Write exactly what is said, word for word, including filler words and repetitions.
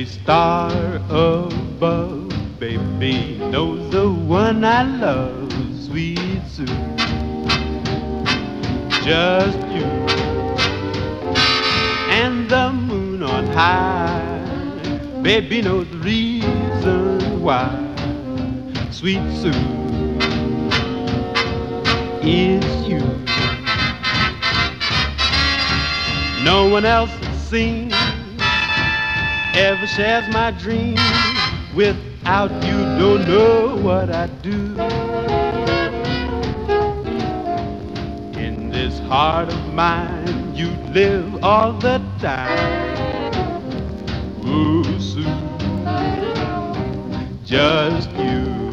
Every star above, baby, knows the one I love, sweet Sue. Just you and the moon on high, baby knows the reason why, sweet Sue, it's you. No one else it seems ever shares my dreams. Without you, don't know what I'd do. In this heart of mine, you live all the time. Ooh, Sue, just you.